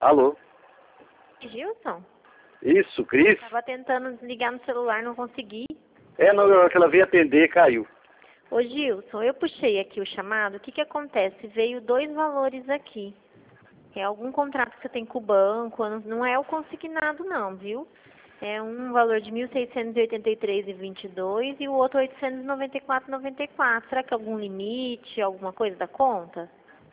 Alô? Gilson? Isso, Cris? Tava tentando desligar no celular, não consegui. Na hora que ela veio atender, caiu. Ô Gilson, eu puxei aqui o chamado, o que que acontece? Veio dois valores aqui. É algum contrato que você tem com o banco, não é o consignado não, viu? É um valor de R$ 1.683,22 e o outro R$ 894,94. Será que é algum limite, alguma coisa da conta?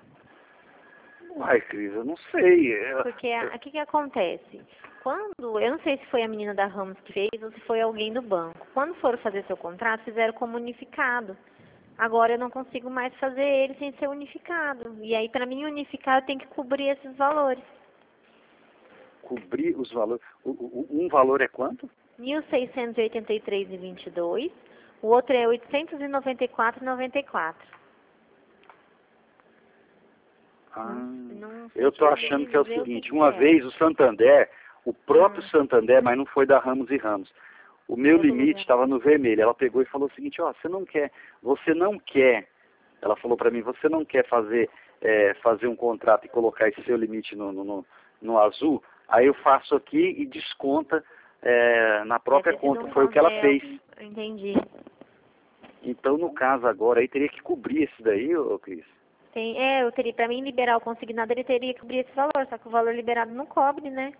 Ai, Cris, eu não sei. Porque o que que acontece? Eu não sei se foi a menina da Ramos que fez ou se foi alguém do banco. Quando foram fazer seu contrato, fizeram como unificado. Agora eu não consigo mais fazer ele sem ser unificado. E aí, para mim, unificar, eu tenho que cobrir esses valores. Cobrir os valores. Um valor é quanto? R$ 1.683,22. O outro é R$ 894,94. Eu tô achando que é o seguinte, uma vez o Santander, o próprio Santander, mas não foi da Ramos e Ramos. O meu limite estava no vermelho. Ela pegou e falou o seguinte, ó, você não quer, ela falou para mim, você não quer fazer um contrato e colocar esse seu limite no azul, aí eu faço aqui e desconta na própria conta. Foi o que ela fez. Entendi. Então, no caso agora, aí teria que cobrir esse daí, ô Cris? Eu teria, para mim liberar o consignado, ele teria que cobrir esse valor, só que o valor liberado não cobre, né?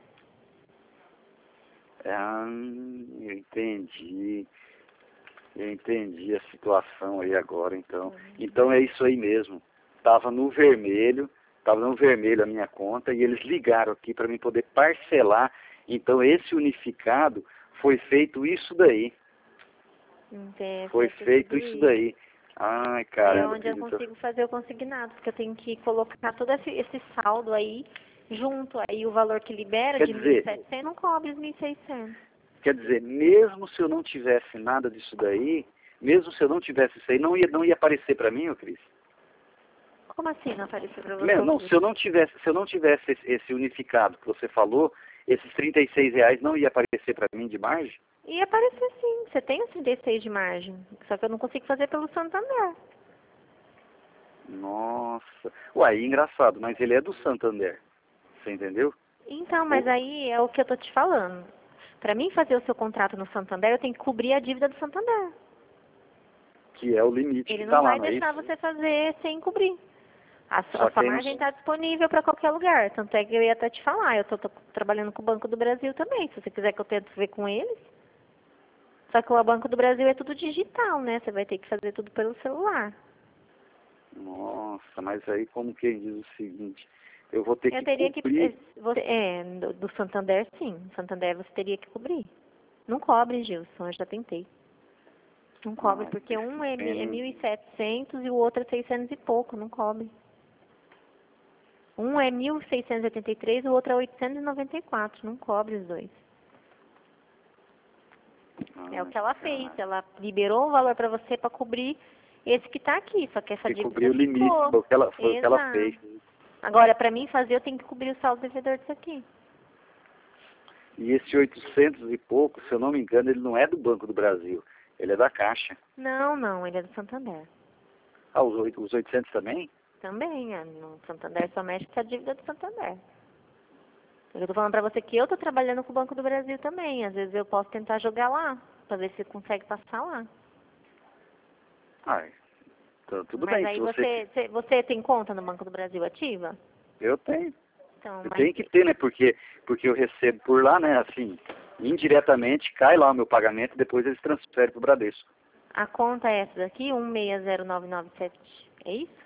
Eu entendi. Eu entendi a situação aí agora, então. Então é isso aí mesmo. Estava no vermelho a minha conta e eles ligaram aqui para mim poder parcelar. Então esse unificado foi feito isso daí. Foi feito isso daí. Ai, cara. É onde eu consigo fazer o consignado, porque eu tenho que colocar todo esse saldo aí junto. Aí o valor que libera de 1.700 não cobre os 1.600. Quer dizer, mesmo se eu não tivesse nada disso daí, mesmo se eu não tivesse isso aí, não ia aparecer para mim, ô Cris? Como assim não apareceu para você? Não, se eu não tivesse esse unificado que você falou, esses R$ 36 não ia aparecer para mim de margem? Ia aparecer sim, você tem os 36 de margem, só que eu não consigo fazer pelo Santander. Nossa, uai, engraçado, mas ele é do Santander, você entendeu? Então, mas aí é o que eu tô te falando. Para mim fazer o seu contrato no Santander, eu tenho que cobrir a dívida do Santander. Que é o limite Ele que tá lá, não vai deixar você fazer sem cobrir. A sua margem está disponível para qualquer lugar. Tanto é que eu ia até te falar, eu tô trabalhando com o Banco do Brasil também. Se você quiser que eu tente ver com eles. Só que o Banco do Brasil é tudo digital, né? Você vai ter que fazer tudo pelo celular. Nossa, mas aí como quem diz o seguinte, eu vou ter que cobrir... Do Santander, sim. Santander você teria que cobrir. Não cobre, Gilson, eu já tentei. Não cobre, porque um é 1.700 e o outro é 600 e pouco, não cobre. Um é 1.683 e o outro é 894, não cobre os dois. É o que ela fez, ela liberou o valor para você para cobrir esse que está aqui, só que essa dívida cobrir o limite, foi o que ela fez. Agora, para mim fazer, eu tenho que cobrir o saldo devedor disso aqui. E esse 800 e pouco, se eu não me engano, ele não é do Banco do Brasil, ele é da Caixa. Não, ele é do Santander. Ah, os 800 também? Também, no Santander só mexe com a dívida do Santander. Eu tô falando pra você que eu tô trabalhando com o Banco do Brasil também. Às vezes eu posso tentar jogar lá, pra ver se consegue passar lá. Então, tudo bem. Mas aí você tem conta no Banco do Brasil ativa? Eu tenho. Então, eu tenho que ter, né? Porque eu recebo por lá, né? Assim, indiretamente cai lá o meu pagamento e depois eles transferem pro Bradesco. A conta é essa daqui, 160997, é isso?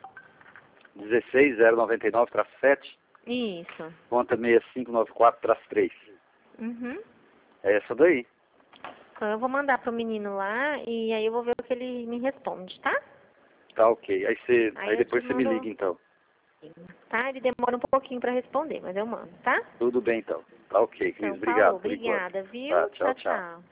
16099-7. Isso. Conta 6594-3. Uhum. É essa daí. Então eu vou mandar pro menino lá e aí eu vou ver o que ele me responde, tá? Tá, ok. Aí depois você me liga, então. Tá? Ele demora um pouquinho para responder, mas eu mando, tá? Tudo bem, então. Tá, ok, Cris. Então, Obrigado. Obrigada, viu? Tá, tchau.